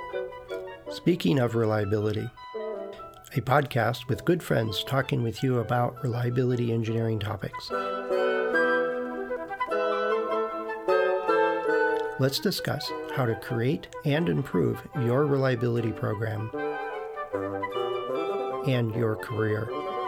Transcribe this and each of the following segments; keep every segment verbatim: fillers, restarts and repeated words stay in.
Speaking of reliability, a podcast with good friends talking with you about reliability engineering topics. Let's discuss how to create and improve your reliability program and your career.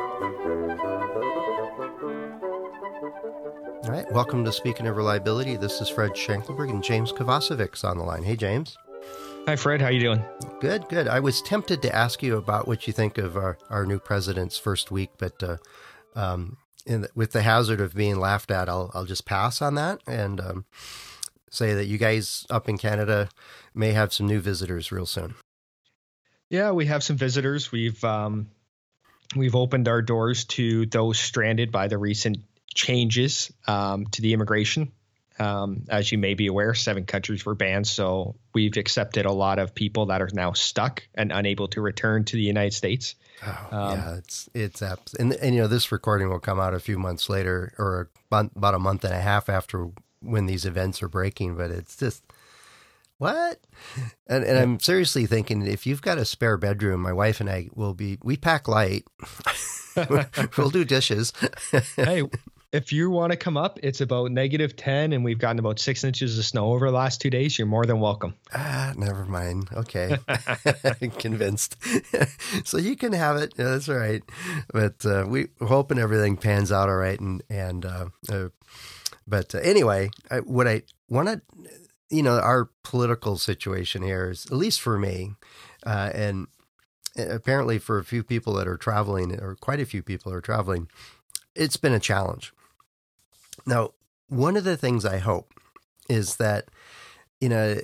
All right, welcome to Speaking of Reliability. This is Fred Schenkelberg and James Kovacevic's on the line. Hey, James. Hi, Fred. How you doing? Good, good. I was tempted to ask you about what you think of our, our new president's first week, but uh, um, in the, with the hazard of being laughed at, I'll I'll just pass on that and um, say that you guys up in Canada may have some new visitors real soon. Yeah, we have some visitors. We've um, we've opened our doors to those stranded by the recent changes um, to the immigration. Um, as you may be aware, seven countries were banned. So we've accepted a lot of people that are now stuck and unable to return to the United States. Oh, um, yeah, it's it's abs- and, and you know this recording will come out a few months later, or about a month and a half after when these events are breaking. But it's just what, and and I'm seriously thinking if you've got a spare bedroom, my wife and I will be we pack light. We'll do dishes. Hey. If you want to come up, it's about negative ten, and we've gotten about six inches of snow over the last two days. You're more than welcome. Ah, never mind. Okay. I'm convinced. So you can have it. Yeah, that's all right. But uh, we, we're hoping everything pans out all right. And, and uh, uh, but uh, anyway, I, what I want to, you know, our political situation here is, at least for me, uh, and apparently for a few people that are traveling, or quite a few people are traveling, it's been a challenge. Now, one of the things I hope is that, you know,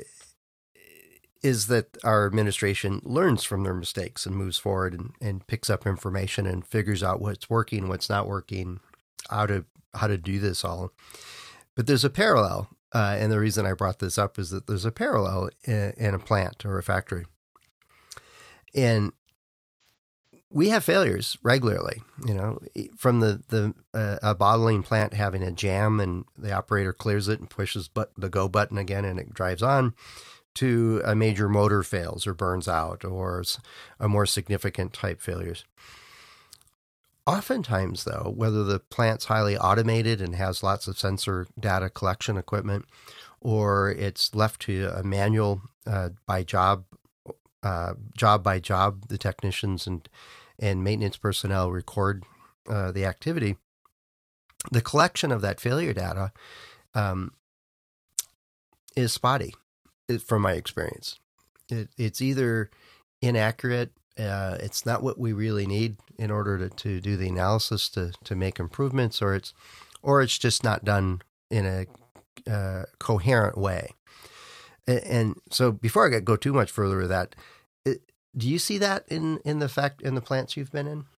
is that our administration learns from their mistakes and moves forward and, and picks up information and figures out what's working, what's not working, how to how to do this all. But there's a parallel, uh, and the reason I brought this up is that there's a parallel in, in a plant or a factory. And we have failures regularly, you know, from the, the uh, a bottling plant having a jam and the operator clears it and pushes but the go button again and it drives on, to a major motor fails or burns out, or a more significant type failures. Oftentimes, though, whether the plant's highly automated and has lots of sensor data collection equipment, or it's left to a manual uh, by job, uh, job by job, the technicians and and maintenance personnel record uh, the activity, the collection of that failure data um, is spotty, from my experience. It, it's either inaccurate, uh, it's not what we really need in order to, to do the analysis to, to make improvements, or it's or it's just not done in a uh, coherent way. And, and so before I go too much further with that, do you see that in, in the fact in the plants you've been in?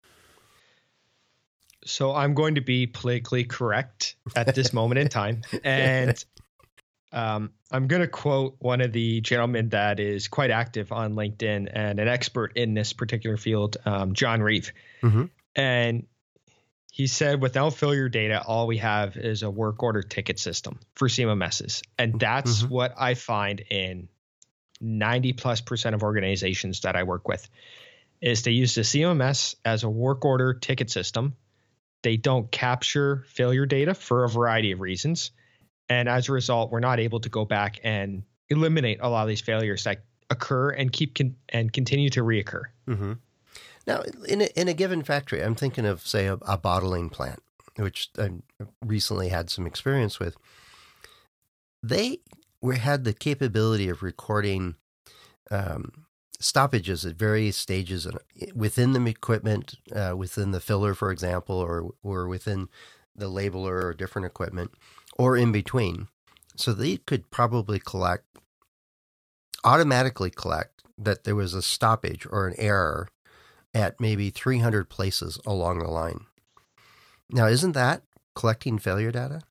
So I'm going to be politically correct at this moment in time. And um, I'm going to quote one of the gentlemen that is quite active on LinkedIn and an expert in this particular field, um, John Reeve. Mm-hmm. And he said, without failure data, all we have is a work order ticket system for C M M Ss. And that's mm-hmm. what I find in ninety plus percent of organizations that I work with, is they use the C M M S as a work order ticket system. They don't capture failure data for a variety of reasons. And as a result, we're not able to go back and eliminate a lot of these failures that occur and keep con- and continue to reoccur. Mm-hmm. Now, in a, in a given factory, I'm thinking of, say, a, a bottling plant, which I recently had some experience with. They we had the capability of recording um, stoppages at various stages within the equipment, uh, within the filler, for example, or or within the labeler or different equipment, or in between. So they could probably collect, automatically collect that there was a stoppage or an error at maybe three hundred places along the line. Now, isn't that collecting failure data?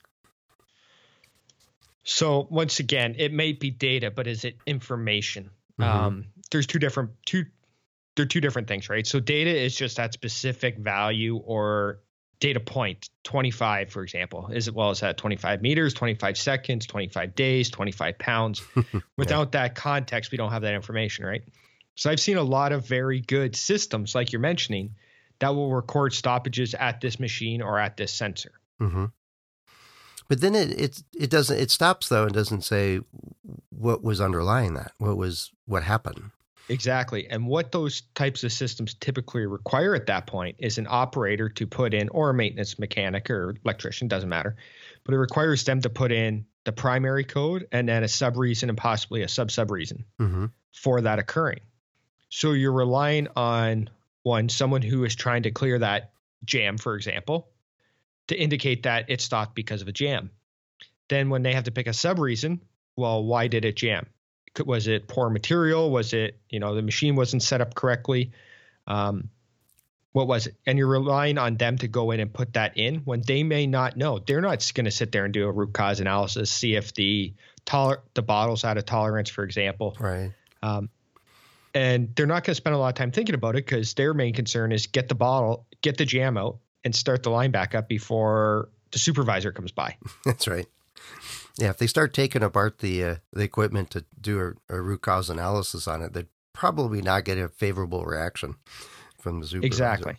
So once again, it may be data, but is it information? Mm-hmm. Um, there's two different two. They're two different things, right? So data is just that specific value or data point twenty-five, for example, is it well as that twenty-five meters, twenty-five seconds, twenty-five days, twenty-five pounds. Without yeah. that context, we don't have that information, right? So I've seen a lot of very good systems, like you're mentioning, that will record stoppages at this machine or at this sensor. Mm-hmm. But then it, it it doesn't it stops though and doesn't say what was underlying that, what was what happened. Exactly. And what those types of systems typically require at that point is an operator to put in, or a maintenance mechanic or electrician, doesn't matter, but it requires them to put in the primary code and then a sub reason and possibly a sub sub reason mm-hmm. for that occurring. So you're relying on one, someone who is trying to clear that jam, for example, to indicate that it stopped because of a jam. Then when they have to pick a sub reason, well, why did it jam? Was it poor material? Was it, you know, the machine wasn't set up correctly? Um, what was it? And you're relying on them to go in and put that in when they may not know. They're not going to sit there and do a root cause analysis, see if the toler- the bottle's out of tolerance, for example. Right. Um, and they're not going to spend a lot of time thinking about it because their main concern is get the bottle, get the jam out, and start the line back up before the supervisor comes by. That's right. Yeah, if they start taking apart the uh, the equipment to do a, a root cause analysis on it, they'd probably not get a favorable reaction from the supervisor. Exactly.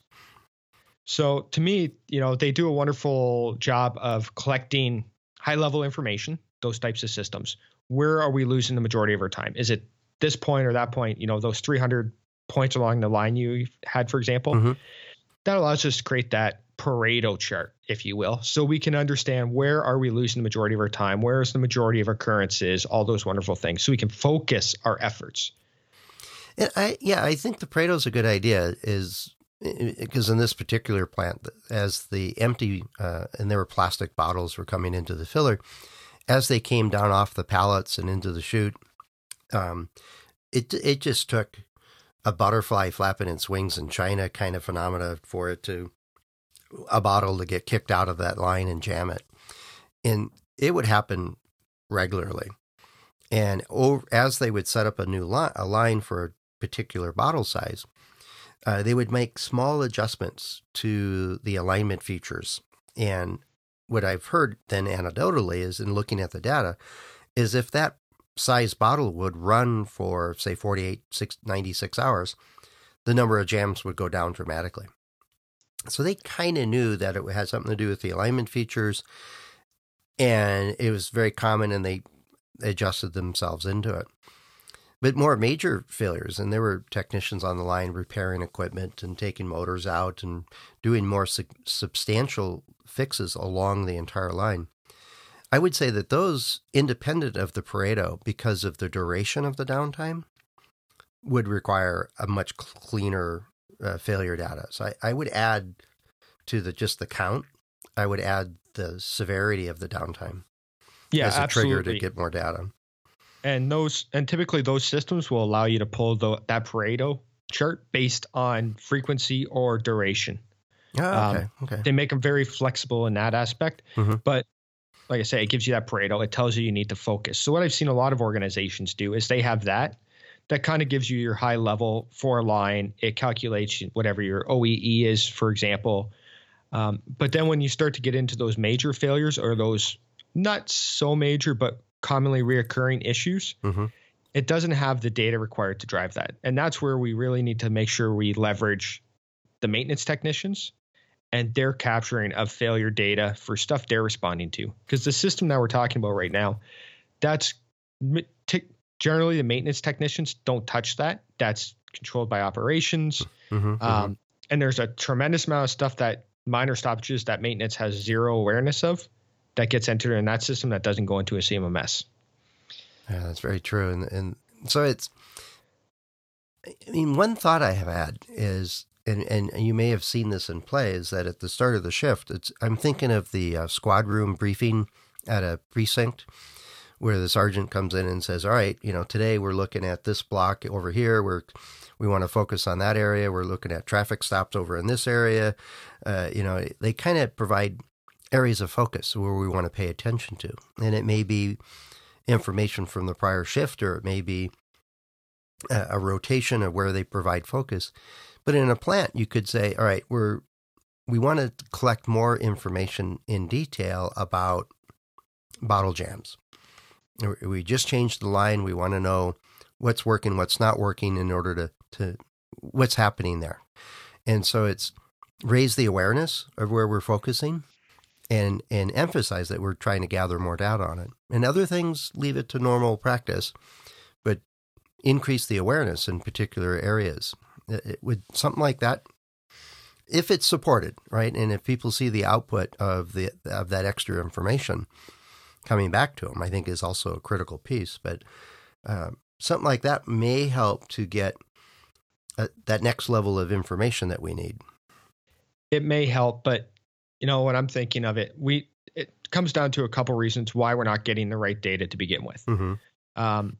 So to me, you know, they do a wonderful job of collecting high-level information, those types of systems. Where are we losing the majority of our time? Is it this point or that point? You know, those three hundred points along the line you had, for example, mm-hmm. that allows us to create that Pareto chart, if you will, so we can understand where are we losing the majority of our time, where is the majority of occurrences, all those wonderful things, so we can focus our efforts. And I, yeah, I think the Pareto is a good idea, is because in this particular plant, as the empty uh, and there were plastic bottles were coming into the filler, as they came down off the pallets and into the chute, um, it it just took a butterfly flapping its wings in China kind of phenomena for it to a bottle to get kicked out of that line and jam it. And it would happen regularly. And over, as they would set up a new line, a line for a particular bottle size, uh, they would make small adjustments to the alignment features. And what I've heard then anecdotally is, in looking at the data, is if that size bottle would run for, say, forty-eight, ninety-six hours, the number of jams would go down dramatically. So they kind of knew that it had something to do with the alignment features, and it was very common, and they adjusted themselves into it. But more major failures, and there were technicians on the line repairing equipment and taking motors out and doing more su- substantial fixes along the entire line. I would say that those, independent of the Pareto, because of the duration of the downtime, would require a much cleaner Uh, failure data. So I, I would add to the just the count, I would add the severity of the downtime yeah, as a absolutely. trigger to get more data. And those and typically those systems will allow you to pull the, that Pareto chart based on frequency or duration. Oh, okay. Um, okay. They make them very flexible in that aspect. Mm-hmm. But like I say, it gives you that Pareto. It tells you you need to focus. So what I've seen a lot of organizations do is they have that. That kind of gives you your high level for a line. It calculates whatever your O E E is, for example. Um, but then when you start to get into those major failures or those not so major, but commonly reoccurring issues, mm-hmm. it doesn't have the data required to drive that. And that's where we really need to make sure we leverage the maintenance technicians and their capturing of failure data for stuff they're responding to. Because the system that we're talking about right now, that's t- generally the maintenance technicians don't touch that. That's controlled by operations. Mm-hmm, um, mm-hmm. And there's a tremendous amount of stuff that minor stoppages that maintenance has zero awareness of that gets entered in that system that doesn't go into a C M M S. Yeah, that's very true. And and so it's, I mean, one thought I have had is, and, and you may have seen this in play, is that at the start of the shift, it's I'm thinking of the uh, squad room briefing at a precinct where the sergeant comes in and says, all right, you know, today we're looking at this block over here. We're, we want to focus on that area. We're looking at traffic stops over in this area. Uh, you know, they kind of provide areas of focus where we want to pay attention to. And it may be information from the prior shift, or it may be a, a rotation of where they provide focus. But in a plant, you could say, all right, we're we want to collect more information in detail about bottle jams. We just changed the line. We want to know what's working, what's not working in order to, to what's happening there. And so it's raise the awareness of where we're focusing and, and emphasize that we're trying to gather more data on it. And other things, leave it to normal practice, but increase the awareness in particular areas. It, it would something like that, if it's supported, right? And if people see the output of the of that extra information coming back to them, I think is also a critical piece. But uh, something like that may help to get a, that next level of information that we need. It may help, but you know, when I'm thinking of it, we it comes down to a couple reasons why we're not getting the right data to begin with. Mm-hmm. Um,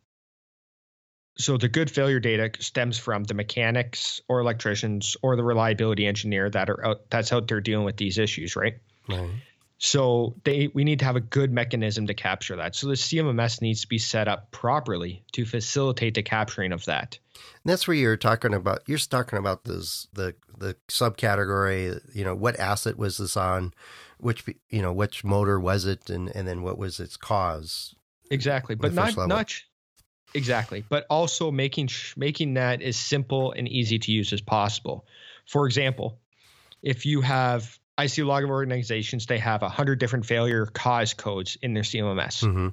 so the good failure data stems from the mechanics or electricians or the reliability engineer that are out, that's out there dealing with these issues, right? Right. So they we need to have a good mechanism to capture that. So the C M M S needs to be set up properly to facilitate the capturing of that. And that's where you're talking about. You're talking about this the the subcategory. You know, what asset was this on? Which you know, which motor was it, and and then what was its cause? Exactly, but not level. not exactly, but also making making that as simple and easy to use as possible. For example, if you have, I see a lot of organizations, they have a hundred different failure cause codes in their C M M S. Mm-hmm.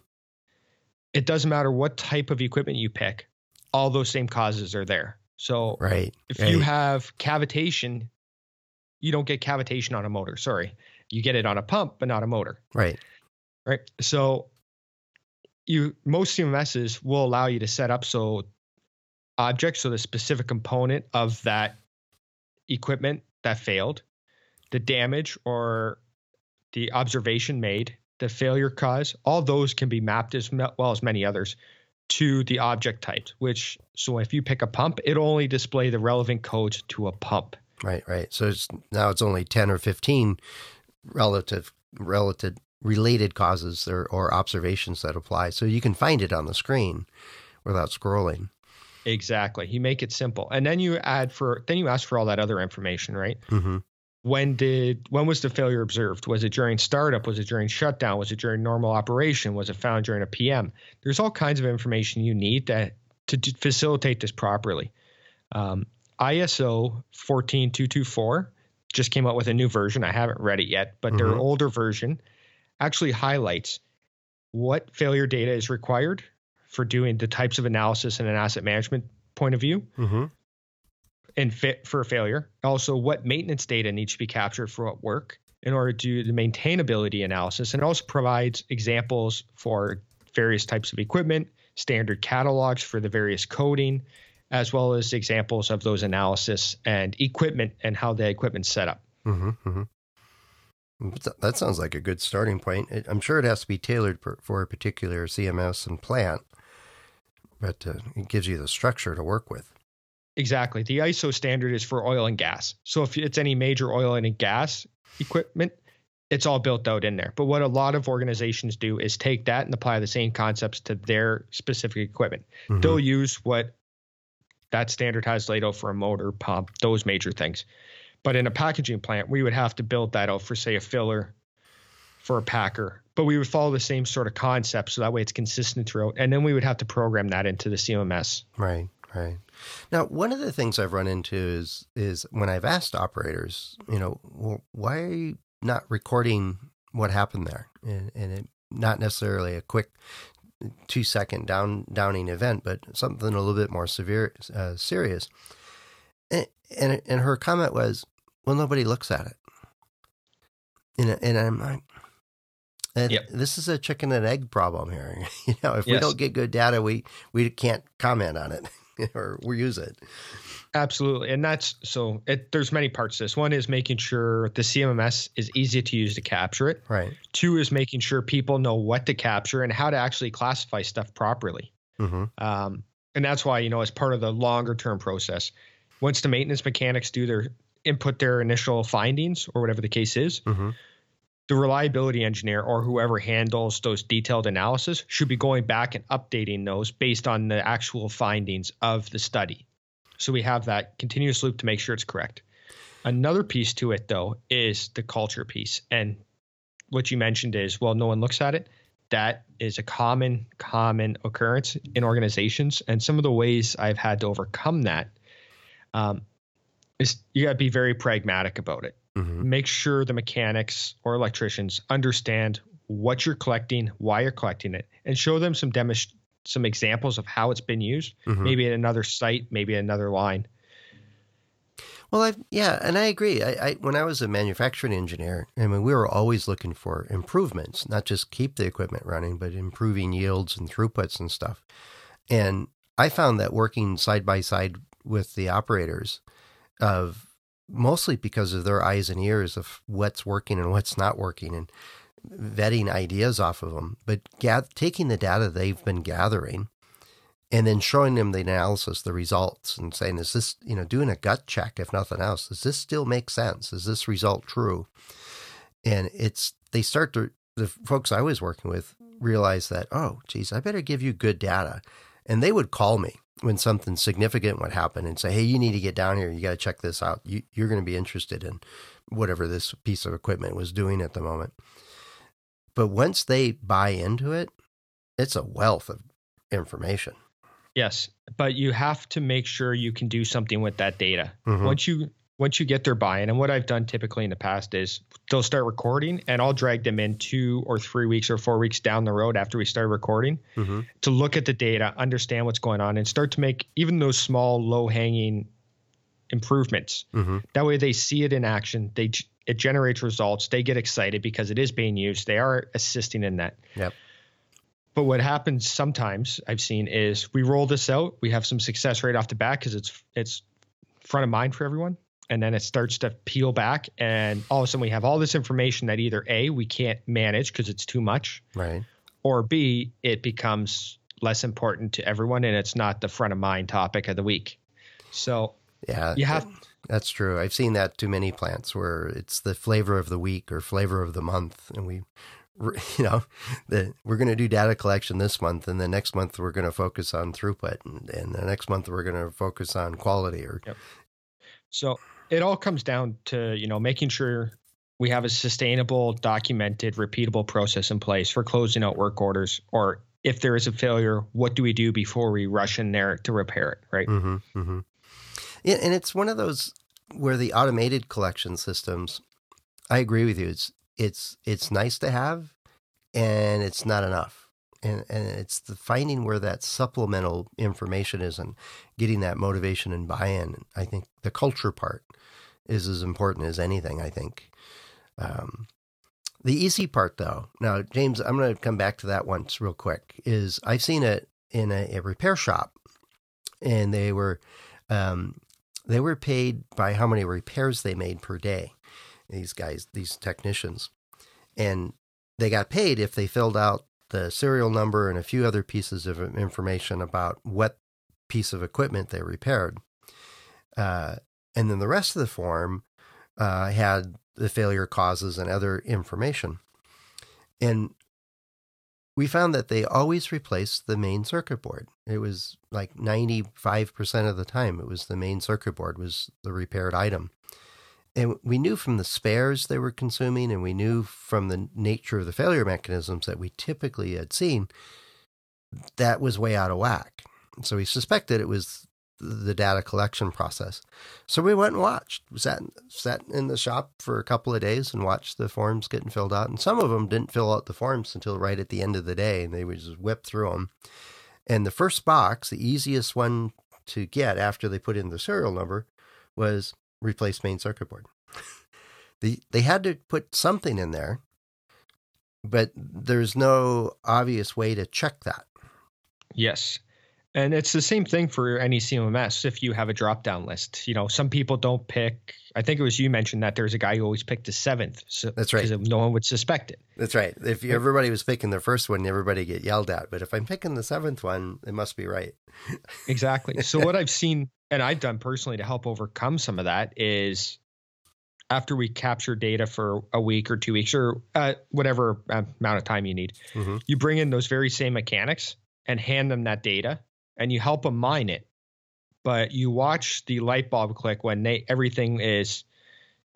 It doesn't matter what type of equipment you pick, all those same causes are there. So right. if right. you have cavitation, you don't get cavitation on a motor. Sorry, you get it on a pump, but not a motor. Right. Right. So you most C M M Ss will allow you to set up so objects, so the specific component of that equipment that failed, the damage or the observation made, the failure cause, all those can be mapped as well as many others to the object types, which, so if you pick a pump, it'll only display the relevant codes to a pump. Right, right. So it's, now it's only ten or fifteen relative, relative related causes or, or observations that apply. So you can find it on the screen without scrolling. Exactly. You make it simple. And then you add for, then you ask for all that other information, right? Mm-hmm. When did, when was the failure observed? Was it during startup? Was it during shutdown? Was it during normal operation? Was it found during a P M? There's all kinds of information you need that to d- facilitate this properly. Um, I S O fourteen two twenty-four just came out with a new version. I haven't read it yet, but Mm-hmm. their older version actually highlights what failure data is required for doing the types of analysis in an asset management point of view. Mm-hmm. And fit for failure. Also, what maintenance data needs to be captured for what work in order to do the maintainability analysis. And it also provides examples for various types of equipment, standard catalogs for the various coding, as well as examples of those analysis and equipment and how the equipment's set up. Mm-hmm. Mm-hmm. That sounds like a good starting point. It, I'm sure it has to be tailored per, for a particular C M S and plant, but uh, it gives you the structure to work with. Exactly. The I S O standard is for oil and gas. So if it's any major oil and gas equipment, it's all built out in there. But what a lot of organizations do is take that and apply the same concepts to their specific equipment. Mm-hmm. They'll use what that standard has laid out for a motor, pump, those major things. But in a packaging plant, we would have to build that out for, say, a filler for a packer. But we would follow the same sort of concept, so that way it's consistent throughout. And then we would have to program that into the C M M S. Right, right. Now, one of the things I've run into is is when I've asked operators, you know, well, why are you not recording what happened there? And, and it, not necessarily a quick two-second down downing event, but something a little bit more severe, uh, serious. And, and and her comment was, well, nobody looks at it. And, and I'm like, and yep. This is a chicken and egg problem here. You know, if yes. we don't get good data, we, we can't comment on it or we use it. Absolutely. And that's, so it, there's many parts to this. One is making sure the C M M S is easy to use to capture it. Right. Two is making sure people know what to capture and how to actually classify stuff properly. Mm-hmm. Um, and that's why, you know, as part of the longer term process, once the maintenance mechanics do their input their initial findings or whatever the case is, mm-hmm. the reliability engineer or whoever handles those detailed analysis should be going back and updating those based on the actual findings of the study. So we have that continuous loop to make sure it's correct. Another piece to it, though, is the culture piece. And what you mentioned is, well, no one looks at it. That is a common, common occurrence in organizations. And some of the ways I've had to overcome that um, is you got to be very pragmatic about it. Mm-hmm. Make sure the mechanics or electricians understand what you're collecting, why you're collecting it, and show them some demo, some examples of how it's been used, mm-hmm. maybe at another site, maybe at another line. Well, I yeah, and I agree. I, I when I was a manufacturing engineer, I mean, we were always looking for improvements, not just keep the equipment running, but improving yields and throughputs and stuff. And I found that working side by side with the operators, of mostly because of their eyes and ears of what's working and what's not working, and vetting ideas off of them, but gath- taking the data they've been gathering and then showing them the analysis, the results, and saying, is this, you know, doing a gut check, if nothing else, does this still make sense? Is this result true? And it's, they start to, the folks I was working with realize that, oh, geez, I better give you good data. And they would call me when something significant would happen and say, hey, you need to get down here. You got to check this out. You, you're going to be interested in whatever this piece of equipment was doing at the moment. But once they buy into it, it's a wealth of information. Yes, but you have to make sure you can do something with that data. Mm-hmm. Once you once you get their buy-in, and what I've done typically in the past is they'll start recording, and I'll drag them in two or three weeks or four weeks down the road after we start recording mm-hmm. to look at the data, understand what's going on, and start to make even those small, low-hanging improvements. Mm-hmm. That way they see it in action. They It generates results. They get excited because it is being used. They are assisting in that. Yep. But what happens sometimes I've seen is we roll this out. We have some success right off the bat because it's it's front of mind for everyone. And then it starts to peel back. And all of a sudden we have all this information that either A, we can't manage because it's too much. Right. Or B, it becomes less important to everyone and it's not the front of mind topic of the week. So yeah, you have... That's true. I've seen that too many plants where it's the flavor of the week or flavor of the month. And we, you know, the, we're going to do data collection this month, and the next month we're going to focus on throughput, and, and the next month we're going to focus on quality. Or yep. So it all comes down to, you know, making sure we have a sustainable, documented, repeatable process in place for closing out work orders, or if there is a failure, what do we do before we rush in there to repair it, right? Mm-hmm, mm-hmm. Yeah, and it's one of those where the automated collection systems, I agree with you. It's it's it's nice to have, and it's not enough. And and it's the finding where that supplemental information is and getting that motivation and buy-in. I think the culture part is as important as anything, I think. Um, the easy part, though, now, James, I'm going to come back to that once real quick, is I've seen it in a, a repair shop, and they were... Um, They were paid by how many repairs they made per day, these guys, these technicians. And they got paid if they filled out the serial number and a few other pieces of information about what piece of equipment they repaired. Uh, and then the rest of the form uh, had the failure causes and other information. And we found that they always replaced the main circuit board. It was like ninety-five percent of the time, it was the main circuit board was the repaired item. And we knew from the spares they were consuming, and we knew from the nature of the failure mechanisms that we typically had seen, that was way out of whack. So we suspected it was the data collection process. So we went and watched, sat, sat in the shop for a couple of days and watched the forms getting filled out. And some of them didn't fill out the forms until right at the end of the day, and they would just whip through them. And the first box, the easiest one to get after they put in the serial number, was replace main circuit board. the, they had to put something in there, but there's no obvious way to check that. Yes. And it's the same thing for any C M M S if you have a drop-down list. You know, some people don't pick, I think it was you mentioned that there's a guy who always picked the seventh. So, that's right. Because no one would suspect it. That's right. If everybody was picking the first one, everybody get yelled at. But if I'm picking the seventh one, it must be right. Exactly. So what I've seen, and I've done personally to help overcome some of that, is after we capture data for a week or two weeks or uh, whatever amount of time you need, mm-hmm. you bring in those very same mechanics and hand them that data. And you help them mine it, but you watch the light bulb click when they everything is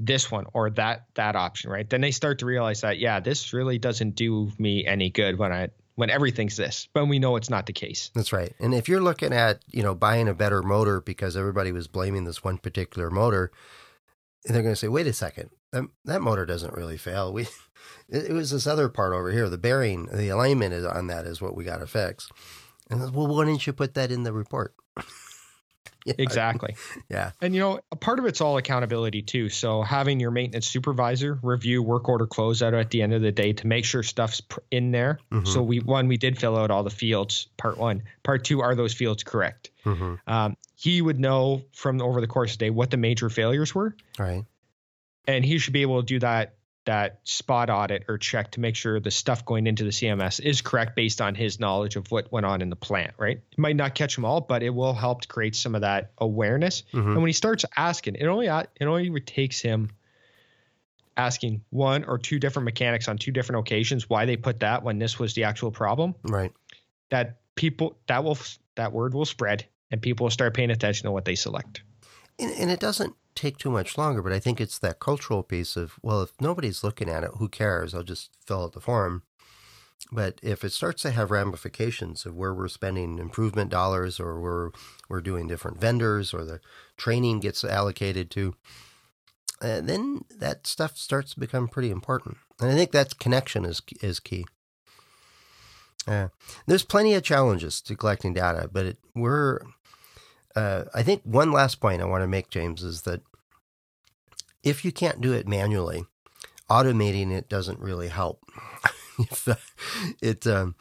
this one or that that option, right? Then they start to realize that, yeah, this really doesn't do me any good when I when everything's this, but we know it's not the case. That's right. And if you're looking at, you know, buying a better motor because everybody was blaming this one particular motor, they're going to say, wait a second, that, that motor doesn't really fail. We, it, it was this other part over here. The bearing, the alignment is on that is what we got to fix. And well, why didn't you put that in the report? Yeah. Exactly. Yeah. And, you know, a part of it's all accountability too. So having your maintenance supervisor review work order closeout at the end of the day to make sure stuff's in there. Mm-hmm. So we, one, we did fill out all the fields, part one. Part two, are those fields correct? Mm-hmm. Um, he would know from over the course of the day what the major failures were. Right. And he should be able to do that that spot audit or check to make sure the stuff going into the C M S is correct based on his knowledge of what went on in the plant, right? It might not catch them all, but it will help to create some of that awareness. Mm-hmm. And when he starts asking, it only it only takes him asking one or two different mechanics on two different occasions why they put that when this was the actual problem. Right. That people that will that word will spread and people will start paying attention to what they select. And, and it doesn't take too much longer, but I think it's that cultural piece of, well, if nobody's looking at it, who cares? I'll just fill out the form. But if it starts to have ramifications of where we're spending improvement dollars or we're, we're doing different vendors or the training gets allocated to, uh, then that stuff starts to become pretty important. And I think that connection is is key. Uh, there's plenty of challenges to collecting data, but it, we're... Uh, I think one last point I want to make, James, is that if you can't do it manually, automating it doesn't really help. if uh, it um,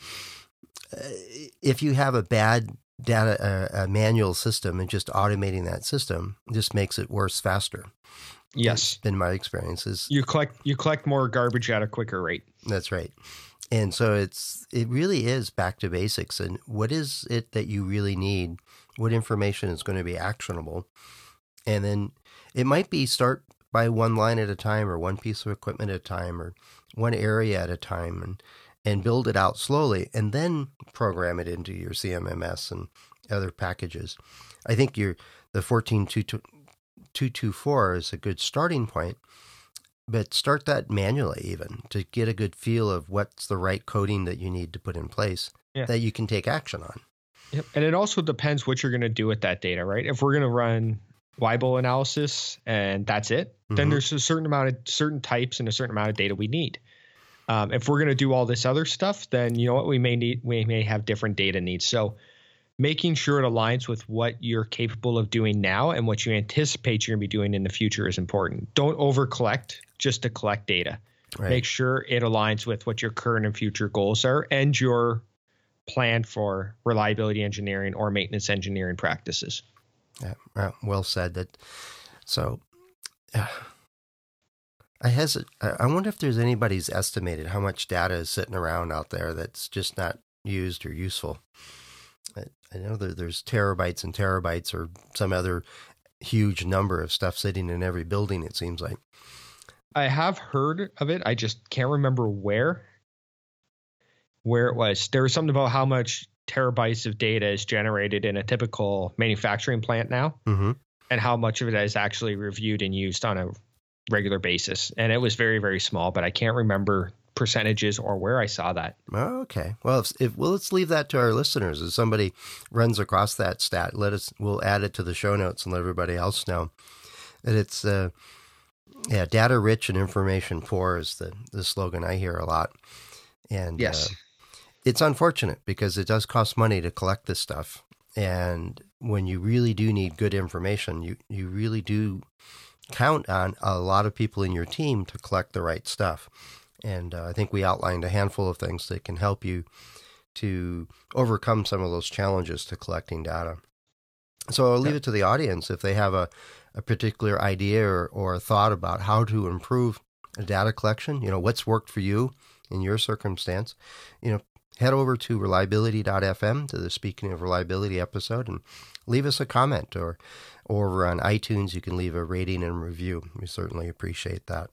if you have a bad data uh, a manual system and just automating that system just makes it worse faster. Yes, in my experiences, you collect you collect more garbage at a quicker rate. That's right. And so it's it really is back to basics. And what is it that you really need? What information is going to be actionable? And then it might be start by one line at a time or one piece of equipment at a time or one area at a time and, and build it out slowly and then program it into your C M M S and other packages. I think your the fourteen two twenty-four is a good starting point, but start that manually even to get a good feel of what's the right coding that you need to put in place yeah. that you can take action on. Yep. And it also depends what you're going to do with that data, right? If we're going to run Weibull analysis and that's it, mm-hmm. then there's a certain amount of certain types and a certain amount of data we need. Um, if we're going to do all this other stuff, then you know what, we may need, we may have different data needs. So making sure it aligns with what you're capable of doing now and what you anticipate you're going to be doing in the future is important. Don't over collect just to collect data. Right. Make sure it aligns with what your current and future goals are and your plan for reliability engineering or maintenance engineering practices. Yeah, well said. That. So, uh, I hesitate. I wonder if there's anybody's estimated how much data is sitting around out there that's just not used or useful. I, I know that there's terabytes and terabytes or some other huge number of stuff sitting in every building. It seems like. I have heard of it. I just can't remember where. Where it was. There was something about how much terabytes of data is generated in a typical manufacturing plant now, mm-hmm. and how much of it is actually reviewed and used on a regular basis. And it was very, very small, but I can't remember percentages or where I saw that. Oh, okay. Well, if, if well, let's leave that to our listeners. If somebody runs across that stat, let us. We'll add it to the show notes and let everybody else know that it's uh, yeah, data rich and information poor is the the slogan I hear a lot. And yes. Uh, It's unfortunate because it does cost money to collect this stuff. And when you really do need good information, you, you really do count on a lot of people in your team to collect the right stuff. And uh, I think we outlined a handful of things that can help you to overcome some of those challenges to collecting data. So I'll leave it to the audience if they have a, a particular idea or, or a thought about how to improve a data collection. You know, what's worked for you in your circumstance. You know, head over to reliability dot f m to the Speaking of Reliability episode and leave us a comment, or, or over on iTunes, you can leave a rating and review. We certainly appreciate that.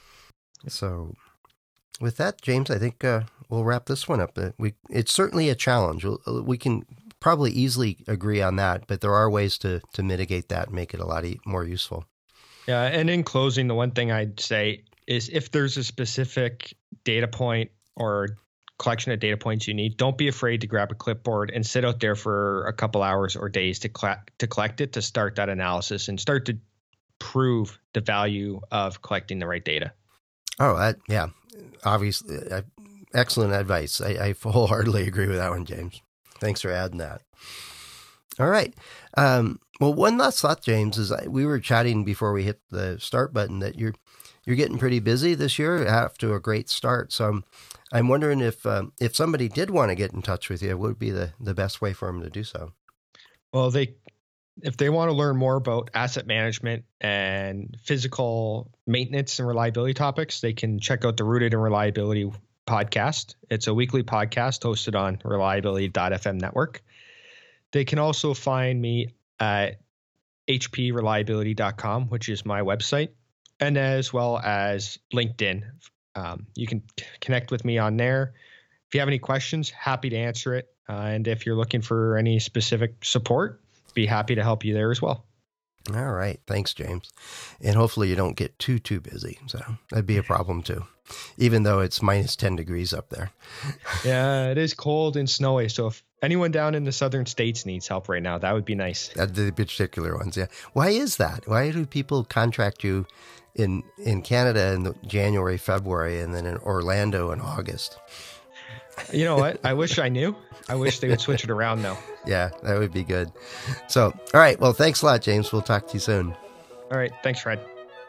So with that, James, I think uh, we'll wrap this one up. Uh, we, it's certainly a challenge. We'll, we can probably easily agree on that, but there are ways to, to mitigate that and make it a lot e- more useful. Yeah. And in closing, the one thing I'd say is if there's a specific data point or collection of data points you need, don't be afraid to grab a clipboard and sit out there for a couple hours or days to collect, to collect it, to start that analysis and start to prove the value of collecting the right data. Oh, that, yeah, obviously, uh, excellent advice. I, I wholeheartedly agree with that one, James. Thanks for adding that. All right. Um, well, one last thought, James, is I, we were chatting before we hit the start button that you're you're getting pretty busy this year, off to a great start. So I'm, I'm wondering if um, if somebody did want to get in touch with you, what would be the, the best way for them to do so? Well, they if they want to learn more about asset management and physical maintenance and reliability topics, they can check out the Rooted in Reliability podcast. It's a weekly podcast hosted on reliability dot f m network. They can also find me at h p reliability dot com, which is my website, and as well as LinkedIn. Um, you can c- connect with me on there. If you have any questions, happy to answer it. Uh, and if you're looking for any specific support, be happy to help you there as well. All right. Thanks, James. And hopefully you don't get too, too busy. So that'd be a problem too, even though it's minus ten degrees up there. Yeah, it is cold and snowy. So if anyone down in the southern states needs help right now, that would be nice. Uh, the particular ones, yeah. Why is that? Why do people contract you in in Canada in the January, February, and then in Orlando in August? You know what? I wish I knew. I wish they would switch it around though. Yeah, that would be good. So, all right. Well, thanks a lot, James. We'll talk to you soon. All right. Thanks, Fred.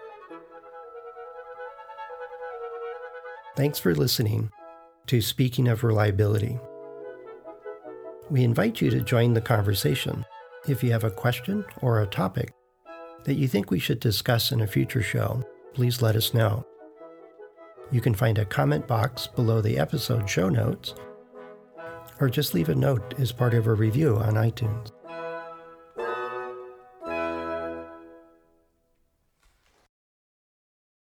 Thanks for listening to Speaking of Reliability. We invite you to join the conversation. If you have a question or a topic that you think we should discuss in a future show, please let us know. You can find a comment box below the episode show notes, or just leave a note as part of a review on iTunes.